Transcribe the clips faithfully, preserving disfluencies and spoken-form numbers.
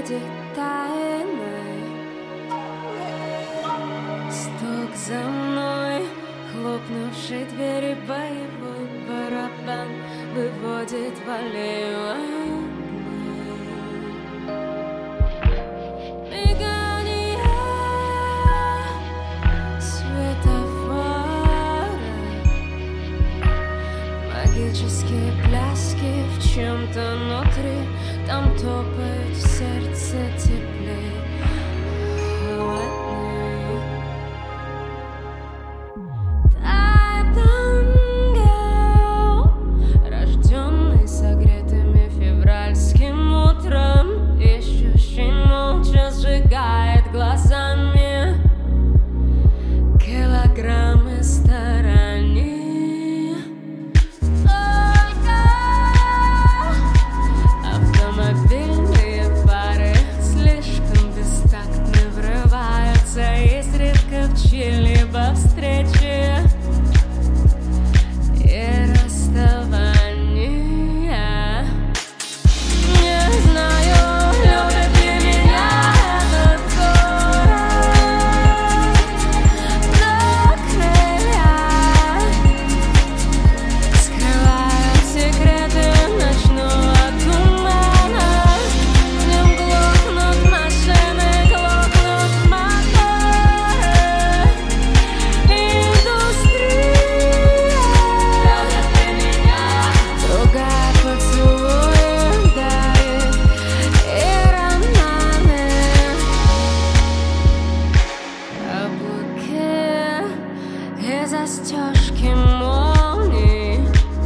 будет тайной. Стук за мной, хлопнувшие двери, боевой барабан выводит в аллею огней. Мигание светофора, магические пляски в чем-то внутри, там топает в сердце теплее. Килограммы стороны, только автомобильные фары слишком бестактно врываются изредка в чьи-либо встречи и расставания. Не знаю, любит ли меня этот город. Скрывают секреты ночного тумана. В нем глохнут машины, глохнут моторы. Индустрия любит ли меня, другая поцелуем дарит и романы. Каблуки и застежки молний,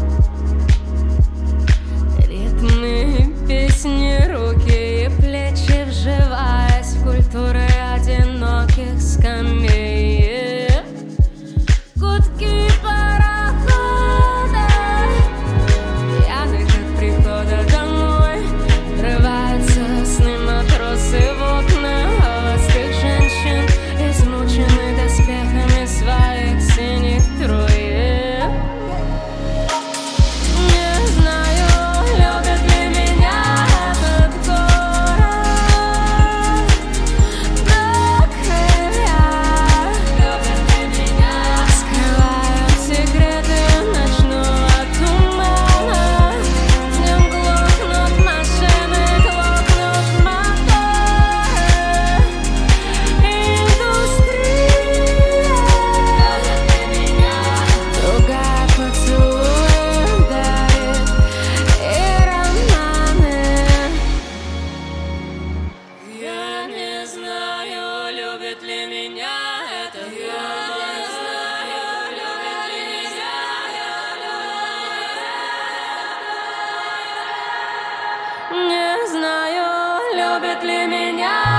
ритмы песни, руки и плечи, вживаясь в культуры одиноких скамей. Гудки парохода, пьяных от прихода домой, врываются сны матросы в окна холостых женщин, измучены доспехами своих синих троек. Не знаю, любит ли меня этот город. Но крылья любит ли меня, скрывают секреты ночного тумана. В нем глохнут машины, глохнут моторы. Индустрия любит ли меня, другая поцелуем дарит и романы. Я не знаю, любит ли меня это. Я не знаю, любит ли меня. Не знаю, любит ли меня.